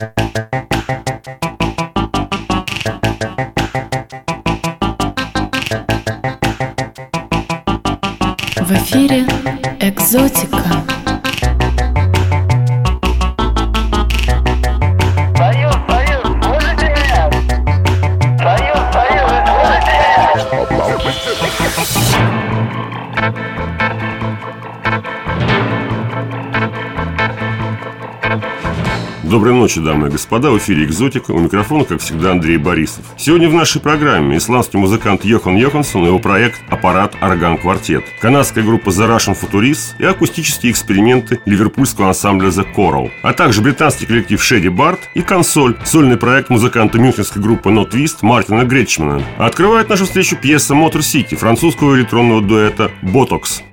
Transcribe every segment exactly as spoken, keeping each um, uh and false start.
В эфире «Экзотика». Союз, Союз, слышите меня? Союз, Союз, слышите меня? Доброй ночи, дамы и господа, в эфире «Экзотика», у микрофона, как всегда, Андрей Борисов. Сегодня в нашей программе исландский музыкант Йохан Йоханссон и его проект «Аппарат Орган Квартет», канадская группа The Russian Futurists и акустические эксперименты ливерпульского ансамбля The Coral, а также британский коллектив Shady Bart и «Консоль», сольный проект музыканта мюнхенской группы No Twist Мартина Гретчмана. А открывает нашу встречу пьеса Motor City французского электронного дуэта Botox.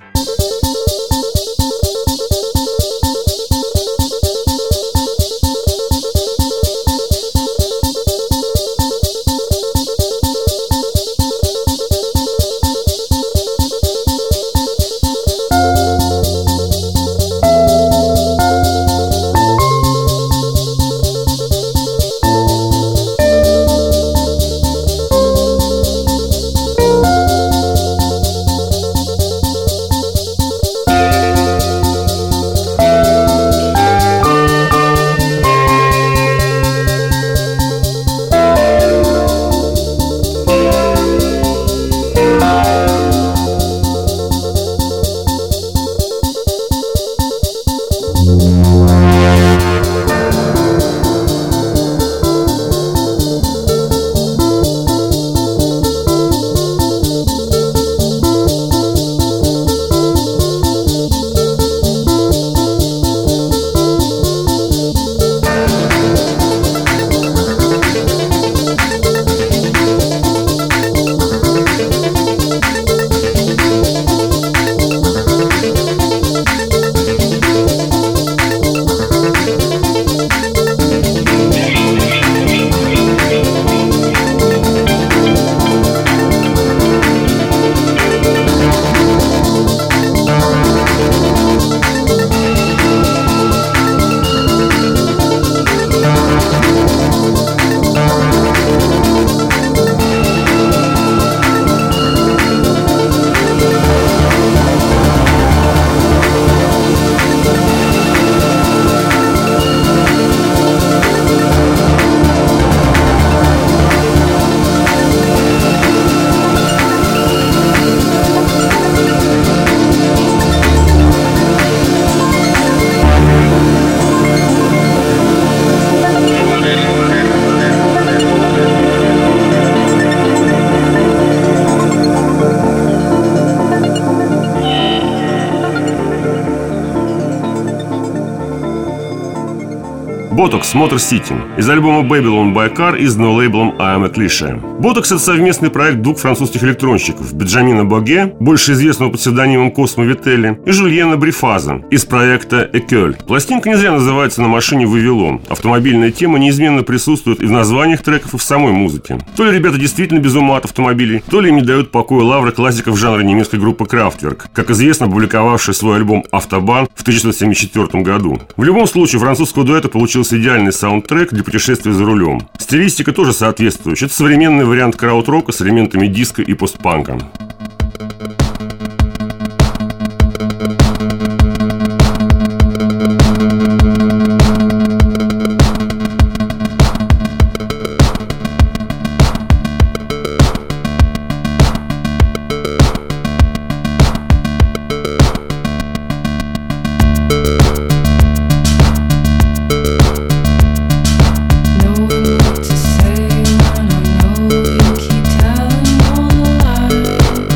Botox Motor City из альбома Babylon by Car, изданного лейблом I Am a Cliché. Botox — это совместный проект двух французских электронщиков: Бенджамина Боге, больше известного под псевдонимом Космо Вителли, и Жульена Брифаза из проекта Экёль. Пластинка не зря называется «На машине Вавилон». Автомобильная тема неизменно присутствует и в названиях треков, и в самой музыке. То ли ребята действительно без ума от автомобилей, то ли им не дают покоя лавры классиков жанра немецкой группы Kraftwerk, как известно, опубликовавшая свой альбом «Автобан» в тысяча девятьсот семьдесят четвёртом году. В любом случае, у французского дуэта получился идеальный саундтрек для путешествия за рулем. Стилистика тоже соответствующая. Это современный вариант краудрока с элементами диска и постпанка. Know what to say when I know you keep telling all the lies.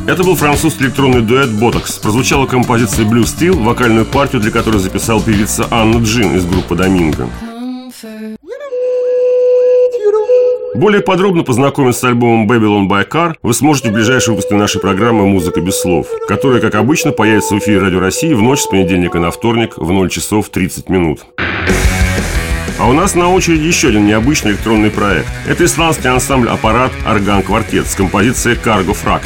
Это был французский электронный дуэт «Ботокс». Прозвучала композиция «Blue Steel», вокальную партию для которой записал певица Анна Джин из группы «Доминго». Более подробно познакомиться с альбомом «Babylon by Car» вы сможете в ближайшем выпуске нашей программы «Музыка без слов», которая, как обычно, появится в эфире Радио России в ночь с понедельника на вторник в ноль часов тридцать минут. А у нас на очереди еще один необычный электронный проект. Это исландский ансамбль «Аппарат Орган Квартет» с композицией «Cargo Frakt».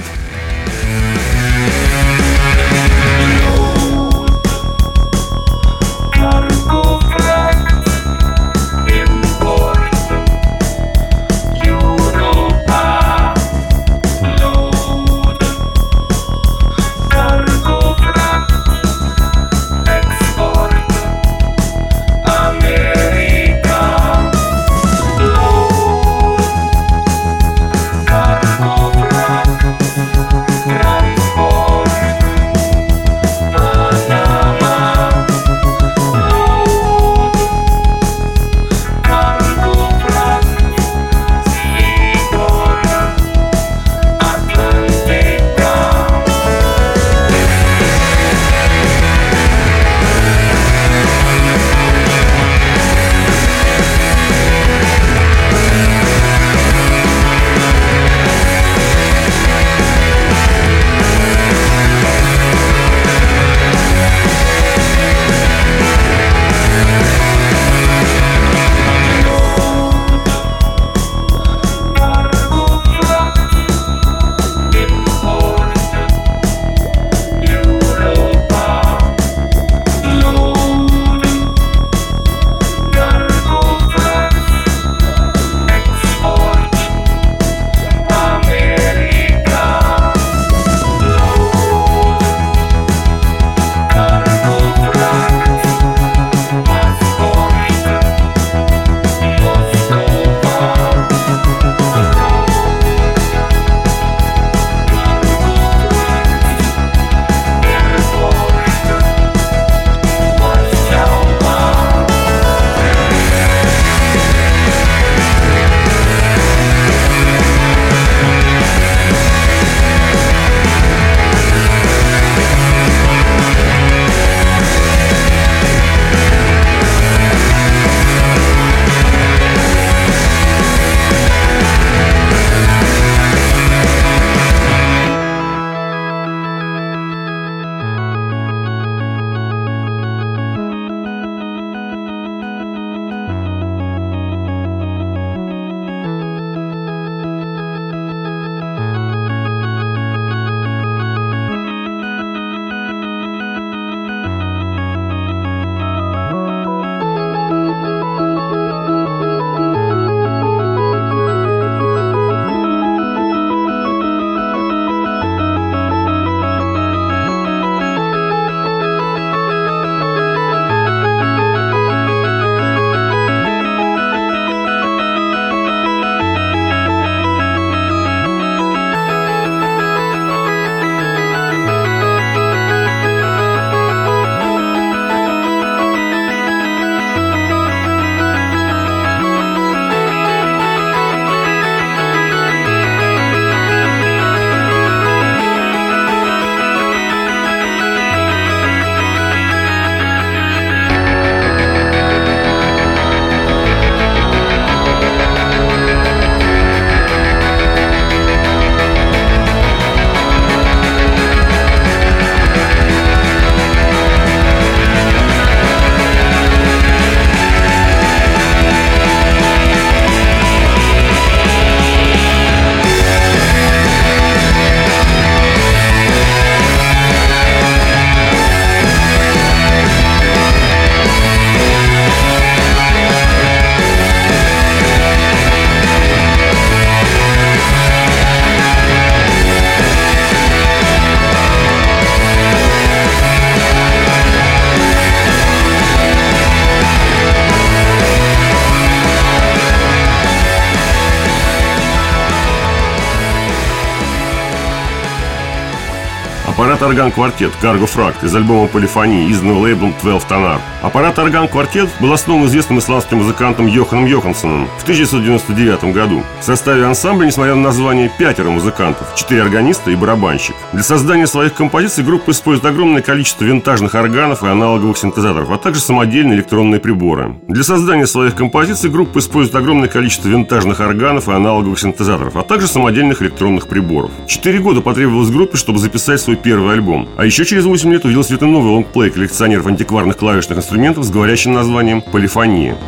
Аппарат-орган-квартет Cargo Frakt из альбома «Полифония», изданного лейблом двенадцать Тонар. Аппарат-орган-квартет был основан известным исландским музыкантом Йоханом Йоханссоном в тысяча девятьсот девяносто девятом году. В составе ансамбля, несмотря на название, пятеро музыкантов, четыре органиста и барабанщик. Для создания своих композиций группа использует огромное количество винтажных органов и аналоговых синтезаторов, а также самодельные электронные приборы. Для создания своих композиций группа использует огромное количество винтажных органов и аналоговых синтезаторов, а также самодельных электронных приборов. Четыре года потребовалось группе, чтобы записать свой первый альбом. А еще через восемь лет увидел свет и новый лонгплей коллекционеров антикварных клавишных инструментов с говорящим названием «Полифония».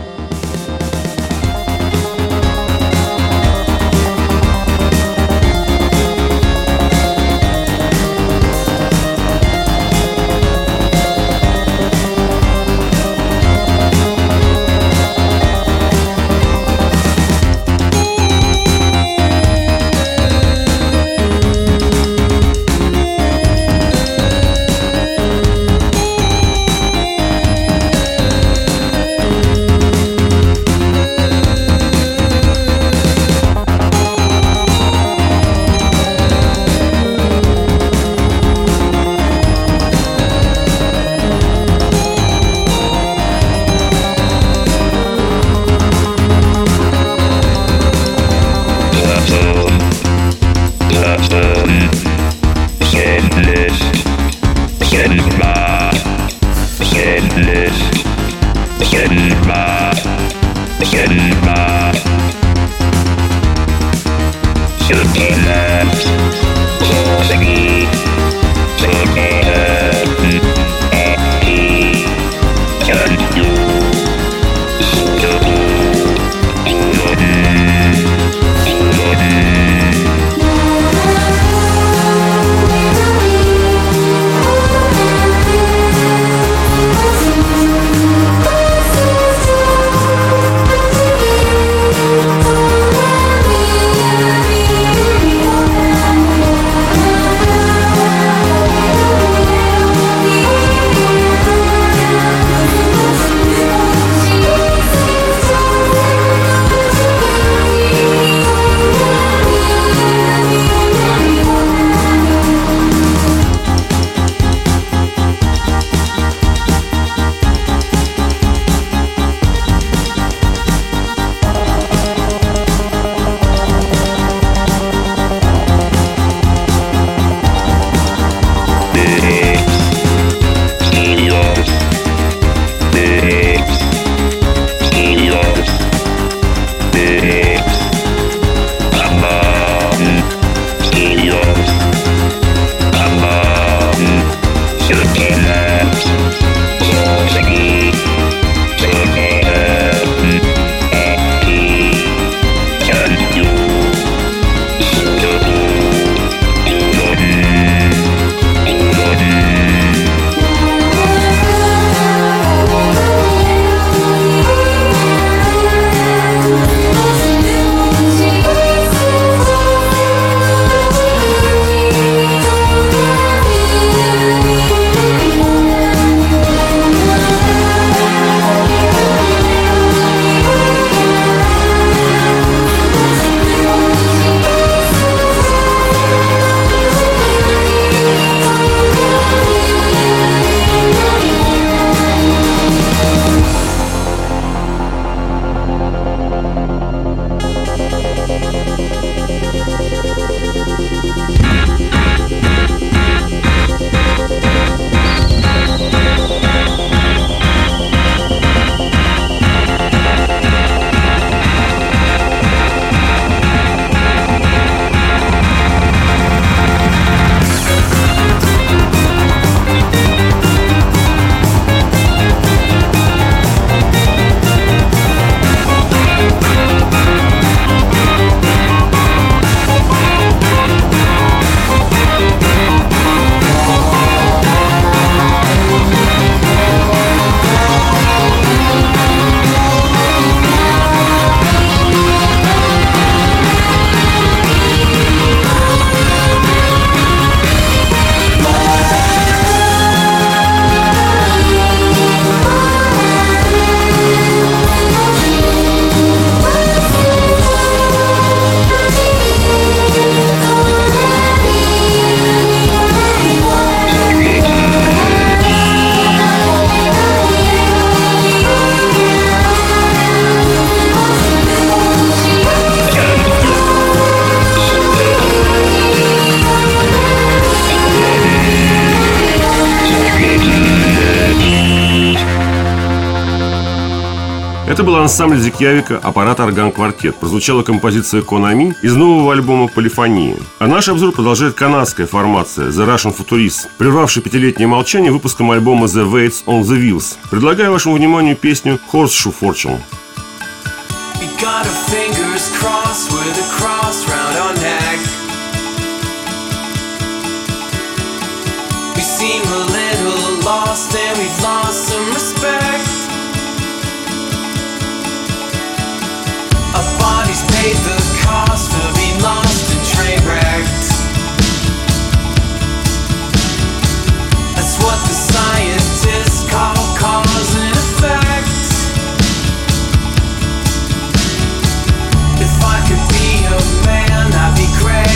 Это был ансамбль Зикьявика «Аппарат орган квартет». Прозвучала композиция «Конами» из нового альбома «Полифония». А наш обзор продолжает канадская формация The Russian Futurists, прервавшая пятилетнее молчание выпуском альбома The Weights on the Wheels. Предлагаю вашему вниманию песню «Horseshoe Fortune». Seem a little lost and we've lost some respect. Our bodies paid the cost for being lost and train wrecked. That's what the scientists call cause and effect. If I could be a man, I'd be great.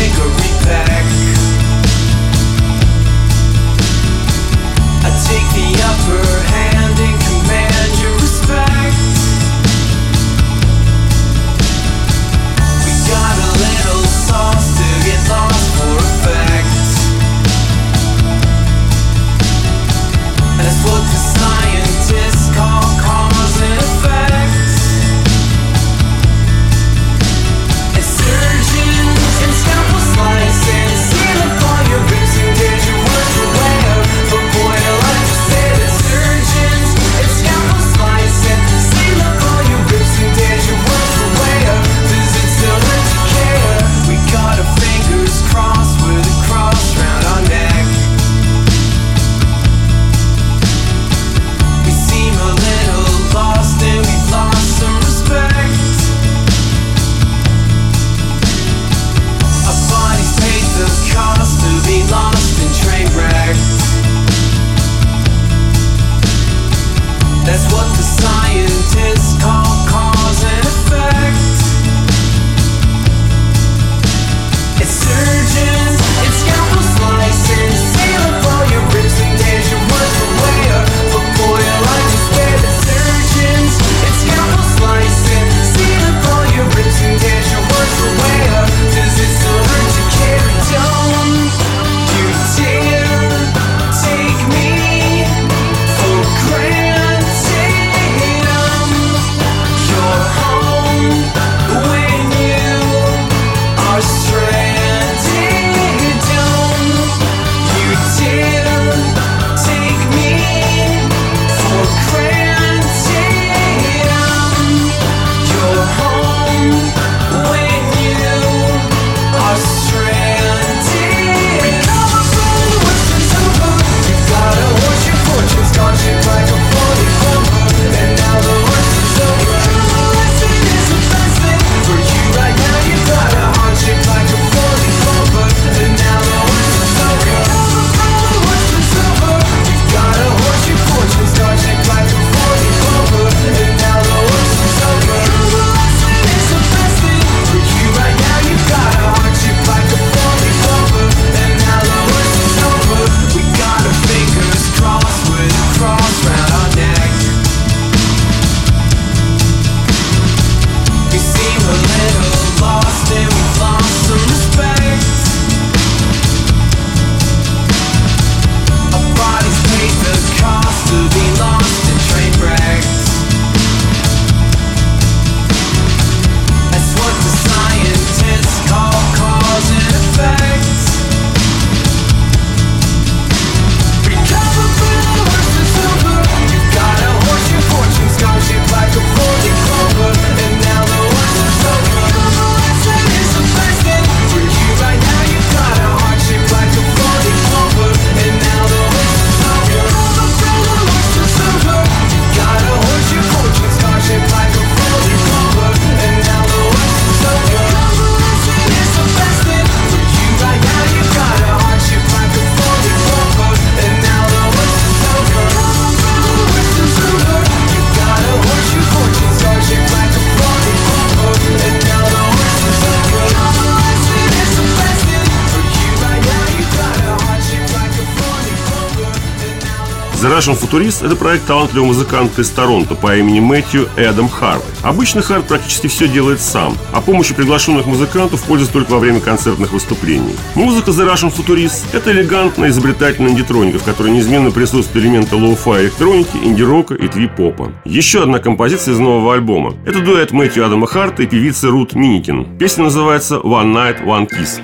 The Russian Futurist – это проект талантливого музыканта из Торонто по имени Мэтью Эдам Харви. Обычно Харви практически все делает сам, а помощью приглашенных музыкантов пользуется только во время концертных выступлений. Музыка The Russian Futurist – это элегантная, изобретательная индитроника, в которой неизменно присутствуют элементы лоу-фай электроники, инди-рока и тви-попа. Еще одна композиция из нового альбома – это дуэт Мэтью Адама Харта и певицы Рут Миникин. Песня называется «One Night, One Kiss».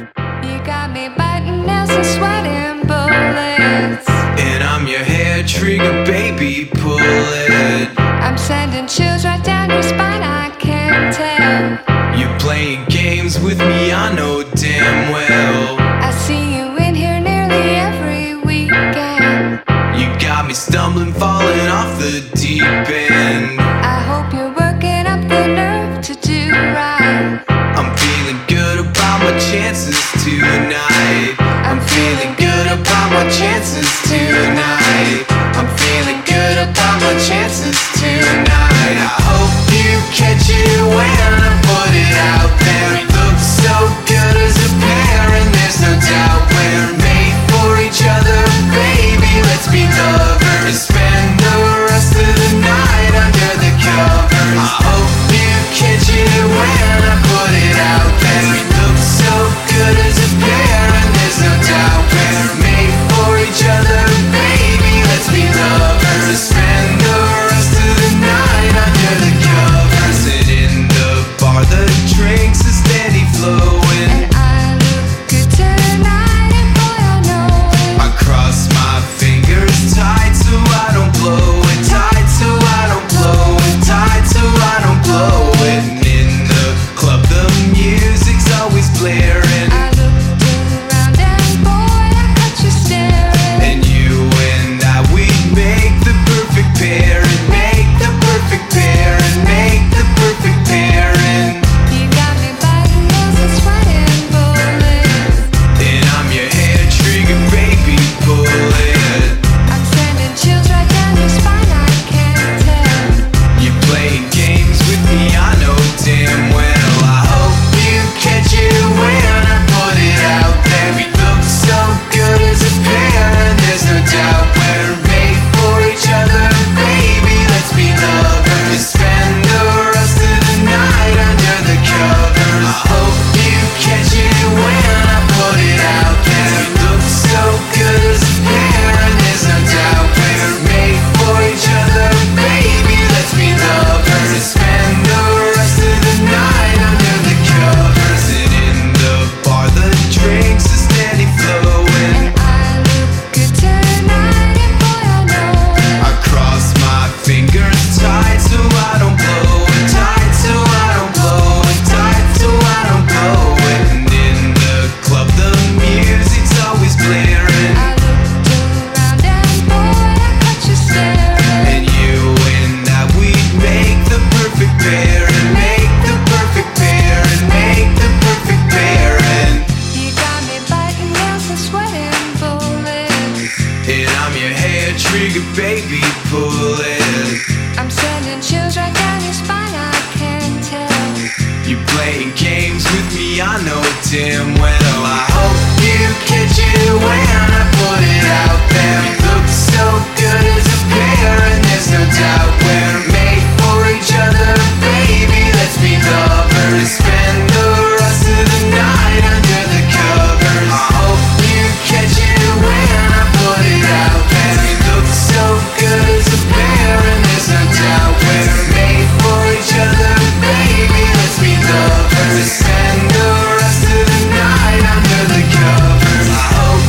And I'm your hair trigger, baby, pull it. I'm sending chills right down your spine, I can't tell. You're playing games with me, I know damn well. I see you in here nearly every weekend. You got me stumbling, falling off the deep end. I hope you're working up the nerve to do right. I'm feeling good about my chances tonight. I'm feeling good about my chances tonight. I'm feeling good about my chances tonight. I hope you catch it when I put it out there. We look so good as a pair, and there's no doubt we're made for each other, baby. Let's be lovers. Spend the rest of the night under the covers. I hope you catch it when I put it out there. We look so good as a pair, and there's no doubt we're made for each other, baby. Let's be lovers. Spend the rest of the night under the covers. And in the bar, the drinks are steady flowing. And I look good tonight, and boy, I know it. I cross my fingers tight so I don't blow it, tight so I don't blow it, tight so I don't blow it. And in the club, the music's always blaring. I looked around, and boy, I caught you staring. And you and I, we'd make the perfect pair, and make the perfect pair, and make the perfect pair. And, You got me biting nails and sweating bullets. and I'm your hair trigger, baby, pull it. I'm sending chills right down your spine, I can't tell. You're playing games with me, I know damn well. I hope you catch it when I put it out there. We look so good as a pair, and there's no doubt we're made for each other, baby. Let's be lovers. Spend the rest of the night under the covers. I hope you catch it when I put it out there. We look so good as a pair, and there's no doubt we're made for each other, baby. Let's be lovers. Spend the rest of the night under the covers. And in the bar, the drinks are steady flowing. And I look good tonight, and boy, I know it. I cross my fingers tight so I don't blow it, tight so I don't blow it, tight so I don't blow it. And in the club, the music's always blaring. I looked around, and boy, I caught you staring. And you and I, we'd make the perfect pair, and make the perfect pair, and make the perfect pair. And, You got me biting nails and sweating bullets. and I'm your hair trigger, baby, pull it. I'm sending chills right down your spine, I can't tell. You're playing games with me, I know damn well. I hope you catch it when I put it out there. We look so good as a pair, and there's no doubt we're made for each other, baby. Let's be lovers. Spend the rest of the night under the covers. I hope you catch it when I put it out there. We look so good as a pair, and there's no doubt we're made for each other, baby. Let's be lovers. Spend the rest of the night under the covers. I hope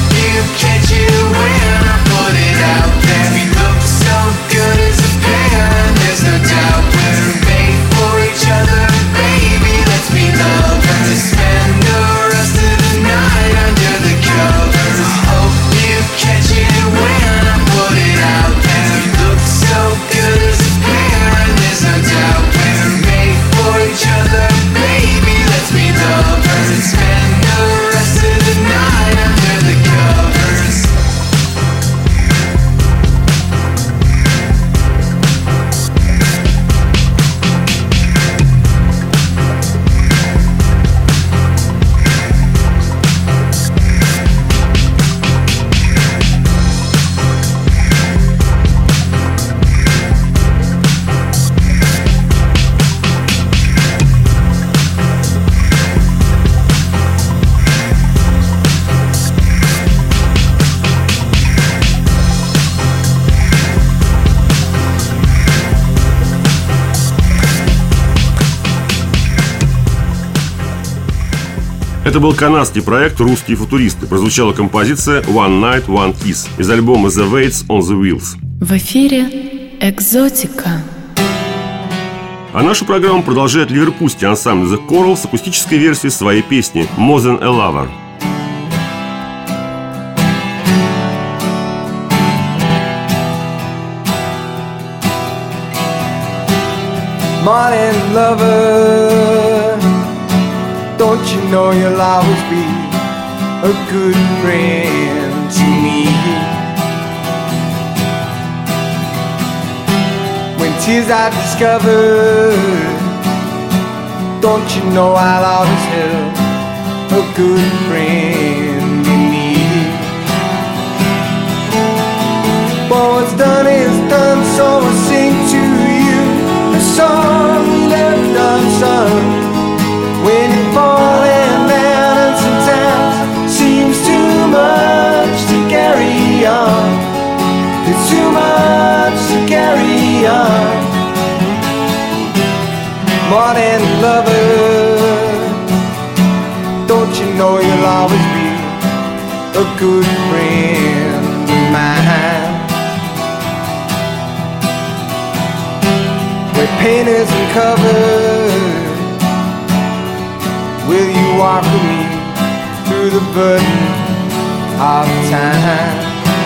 Это был канадский проект «Русские футуристы». Прозвучала композиция «One Night, One Kiss» из альбома «The Weights on the Wheels». В эфире «Экзотика». А нашу программу продолжает ливерпульский ансамбль The Coral с акустической версией своей песни «More Than a Lover». Morning lover, don't you know you'll always be a good friend to me? When tears I discovered, don't you know I'll always have a good friend in me? But what's done is done, so I sing to you a song we left unsung. When you're falling down and sometimes seems too much to carry on. It's too much to carry on. Morning lover, don't you know you'll always be a good friend of mine? Where pain isn't covered, will you walk with me through the burden of time?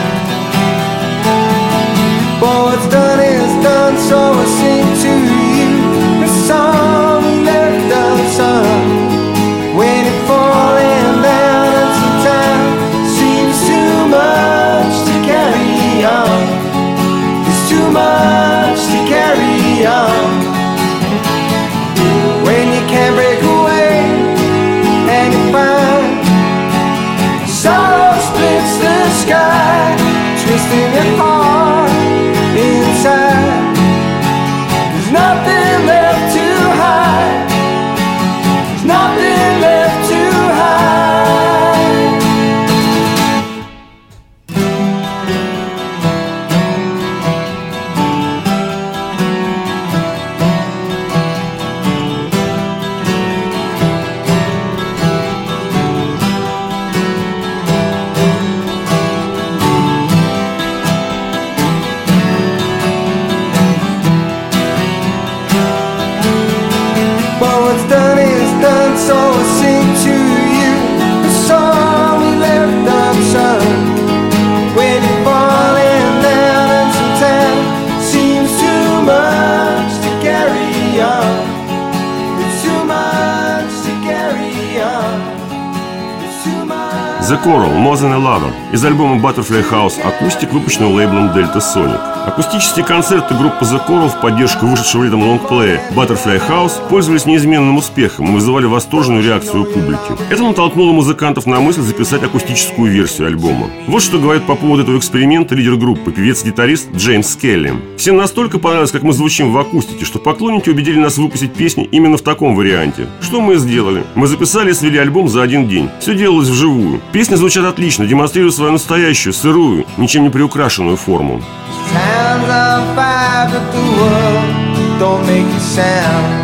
But what's done is done, so I sing to you a song we left unsung. When you're falling down and sometimes seems too much to carry on. It's too much to carry on. When you can't break away and you find sorrow splits the sky, twisting your heart inside. There's nothing left to hide. There's nothing left to hide. But what's done is done, so I sing to you a song we left unsung. When you're falling down and sometimes seems too much to carry on. It's too much to carry on. It's too much. The Coral, More Than a Lover из альбома Butterfly House Acoustic, выпущенного лейблом Delta Sonic. Акустические концерты группы The Coral в поддержку вышедшего летом лонгплея Butterfly House пользовались неизменным успехом и вызывали восторженную реакцию у публики. Это натолкнуло музыкантов на мысль записать акустическую версию альбома. Вот что говорит по поводу этого эксперимента лидер группы, певец-гитарист Джеймс Келли. «Всем настолько понравилось, как мы звучим в акустике, что поклонники убедили нас выпустить песни именно в таком варианте. Что мы и сделали? Мы записали и свели альбом за один день. Все делалось вживую. Песни звучат отлично, демонстрируют свою настоящую, сырую, ничем не приукрашенную форму». Time's on fire, but the world don't make a sound.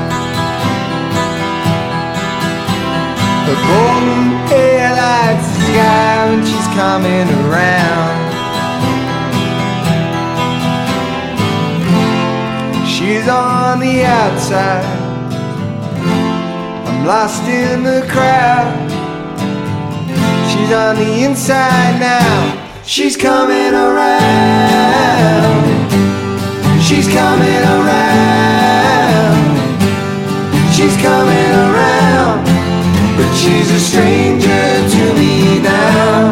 The golden hair lights the sky when she's coming around. She's on the outside, I'm lost in the crowd. She's on the inside now, she's coming around. She's coming around. She's coming around. But she's a stranger to me now.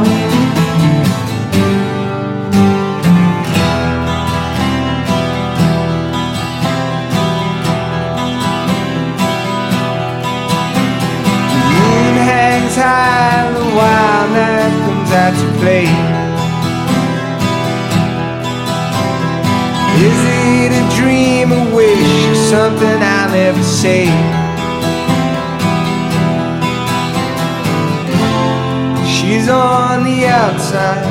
The moon hangs high, the wild night comes out to play. Is it a dream, a wish, or something I'll never say? She's on the outside,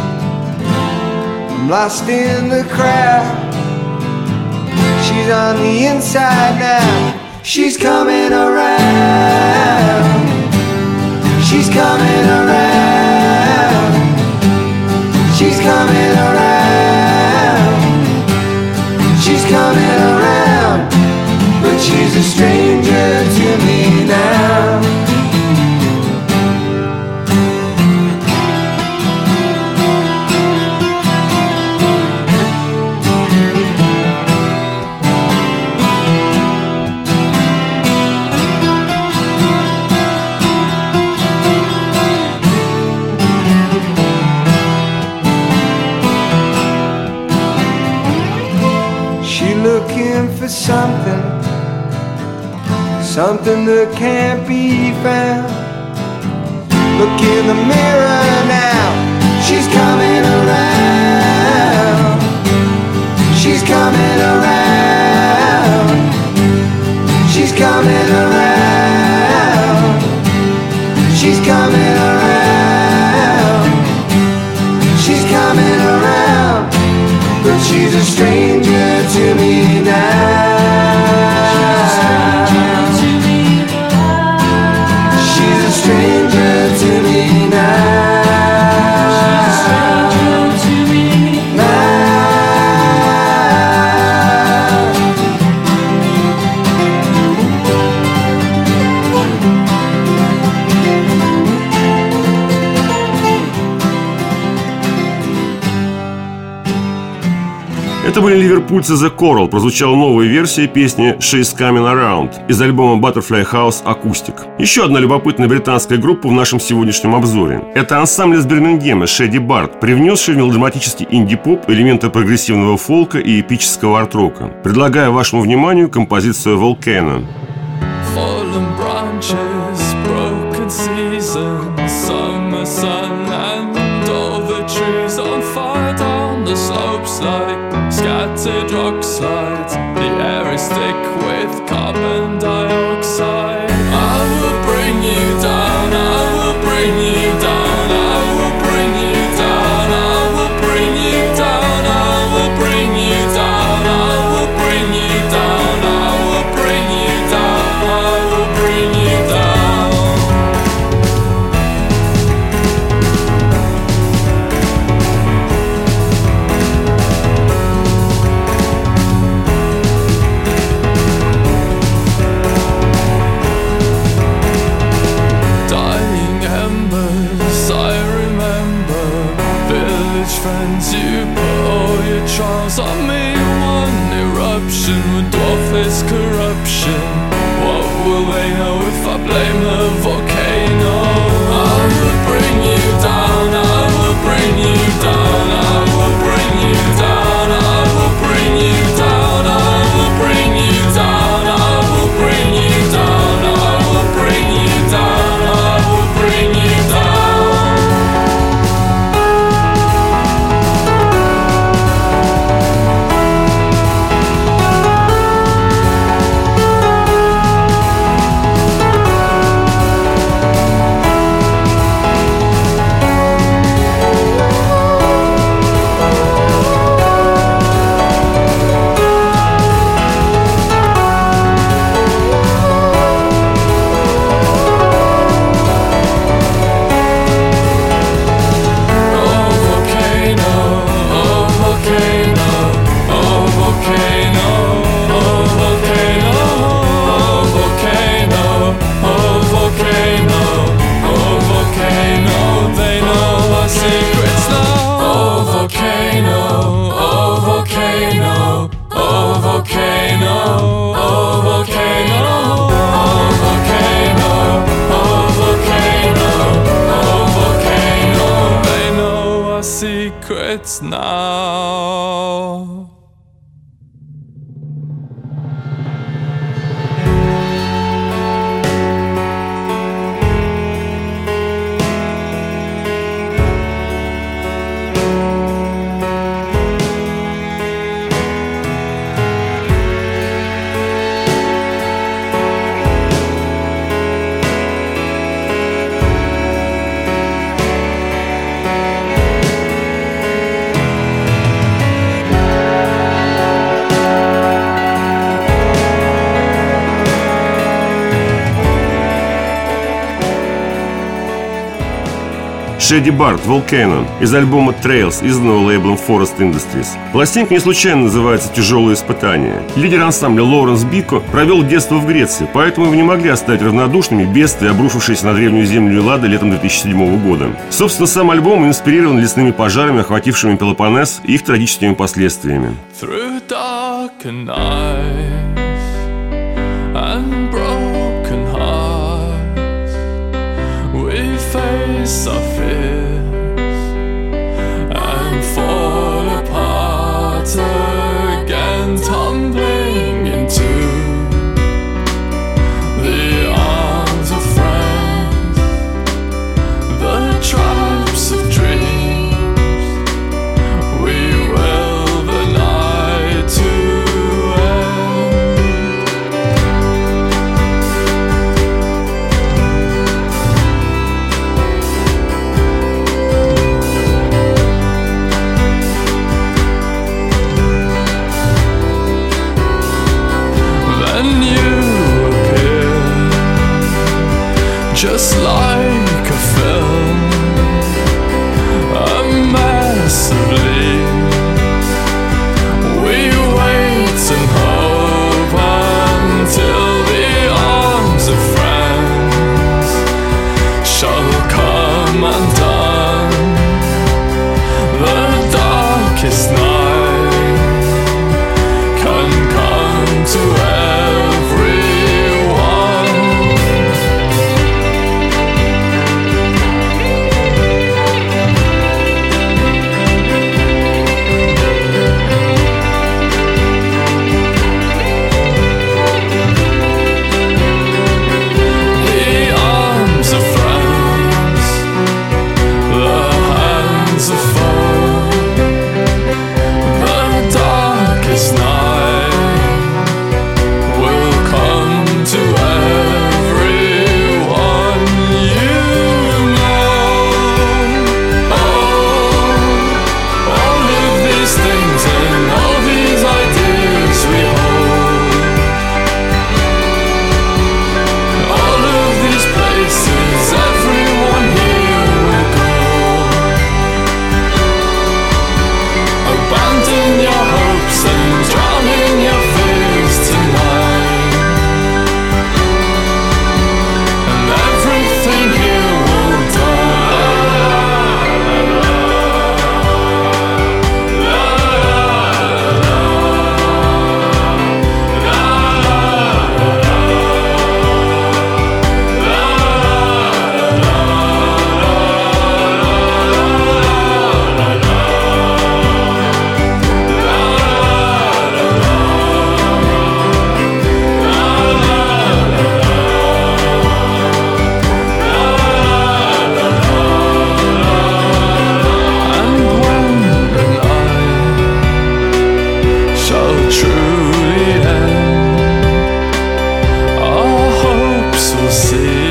I'm lost in the crowd. She's on the inside now, she's coming around. She's coming around. She's coming around. She's coming around. But she's a stranger to me now. For something, something that can't be found. Look in the mirror now. She's coming around. She's coming around. She's coming around. She's coming around. She's coming around. But she's a stranger to me now. She's a stranger to me now. Это были ливерпульцы The Coral. Прозвучала новая версия песни «She's Coming Around» из альбома Butterfly House Acoustic. Еще одна любопытная британская группа в нашем сегодняшнем обзоре. Это ансамбль из Бирмингема Shady Bard, привнесший в мелодраматический инди-поп элементы прогрессивного фолка и эпического арт-рока. Предлагаю вашему вниманию композицию «Volcano». Fallen branches, broken seasons, summer sun and all the trees on fire down the slopes like scattered rock slides. The air is thick with carbon dioxide. I will bring you down, I will bring you down, I will bring you down, I will bring you down, I will bring you down, I will bring you down, I will bring you down, I will bring you down. Friends, you put all your charms on me. One eruption would dwarf this corruption. What will they know if I blame the volcano? I will bring you down, I will bring you down, I will bring you down, I will bring you down, I will bring you down, I will bring you down, I will bring you down, I will bring you down. Secrets now. Шеди Барт «Volcano» из альбома Trails, изданного лейблом Forest Industries. Пластинка не случайно называется «Тяжелые испытания». Лидер ансамбля Лоуренс Бико провел детство в Греции, поэтому его не могли оставить равнодушными бедствия, обрушившиеся на древнюю землю Эллады летом две тысячи седьмого года. Собственно, сам альбом инспирирован лесными пожарами, охватившими Пелопоннес, и их трагическими последствиями. Through darker nights and broken hearts, we face our fears and fall apart again, tumbling into the arms of friends, the traps of dreams. We will the night to end. Then you appear, just like a film, a mess of leaves. We wait and hope until the arms of friends shall come undone. The darkest night can come to everyone. The arms of friends, the hands of foe, the darkest night will come to everyone you know. Oh, all of these things and all these ideas we hold, all of these places everyone here will go. Abandon your hopes and drown in your fears tonight, and everything here will die. And when the night shall truly end, our hopes will see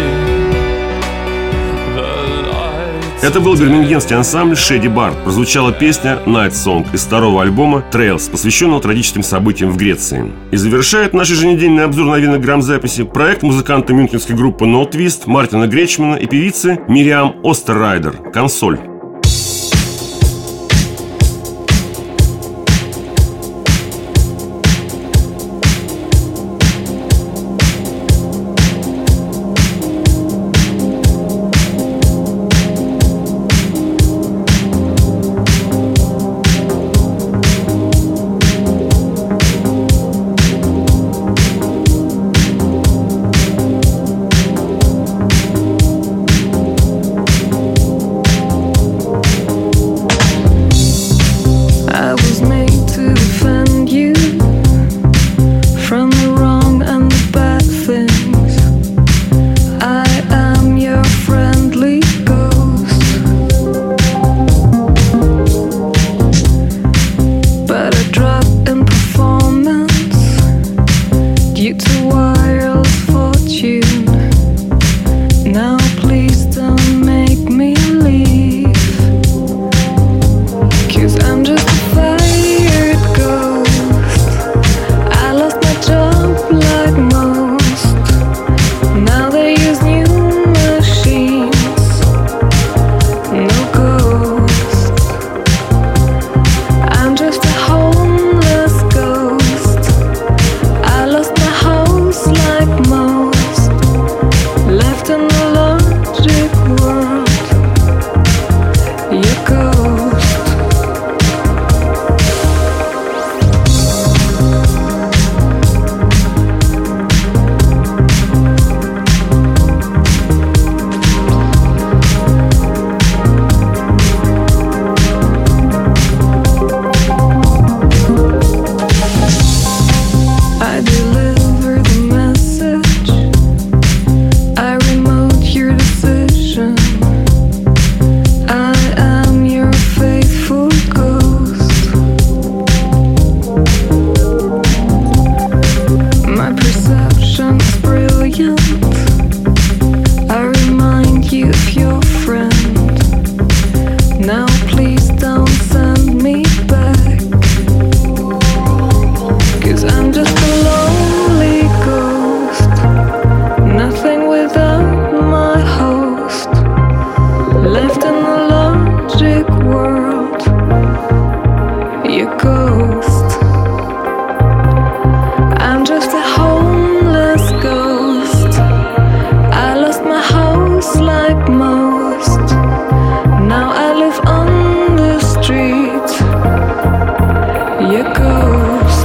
the light. Это был бирмингемский ансамбль Шеди Барт. Прозвучала песня «Night Song» из второго альбома Trails, посвященного трагическим событиям в Греции. И завершает наш еженедельный обзор новинок грамзаписи проект музыканта мюнхенской группы No Twist Мартина Гречмана и певицы Мириам Остеррайдер «Консоль». world. You ghost. I'm just a homeless ghost. I lost my house like most. Now I live on the street. You ghost.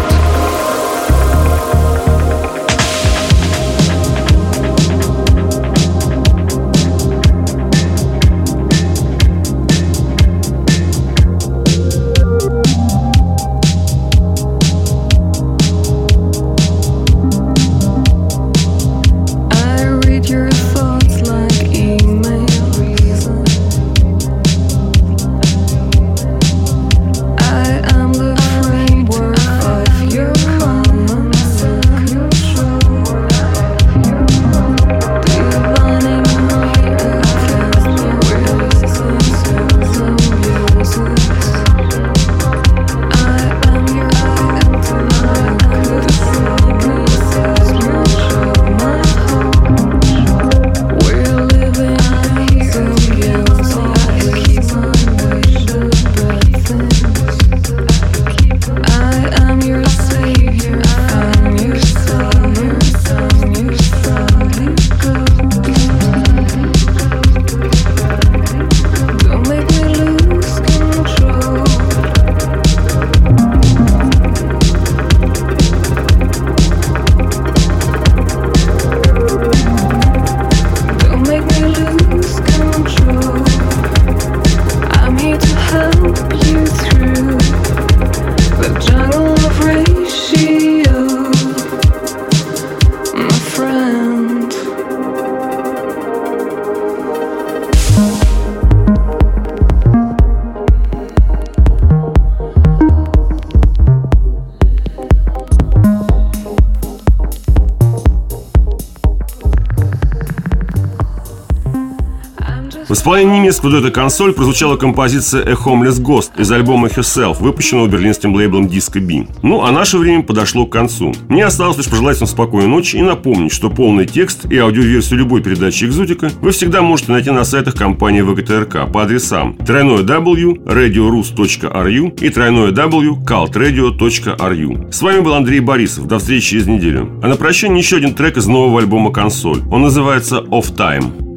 В исполнении немецкого дуэта «Консоль» прозвучала композиция «A Homeless Ghost» из альбома «Herself», выпущенного берлинским лейблом Disco B. Ну, а наше время подошло к концу. Мне осталось лишь пожелать вам спокойной ночи и напомнить, что полный текст и аудиоверсию любой передачи «Экзотика» вы всегда можете найти на сайтах компании вэ гэ тэ эр ка по адресам дабл-ю дабл-ю дабл-ю точка радио рус точка ар ю и дабл-ю дабл-ю дабл-ю точка калт радио точка ар ю. С вами был Андрей Борисов. До встречи через неделю. А на прощание еще один трек из нового альбома «Консоль». Он называется «Off Time».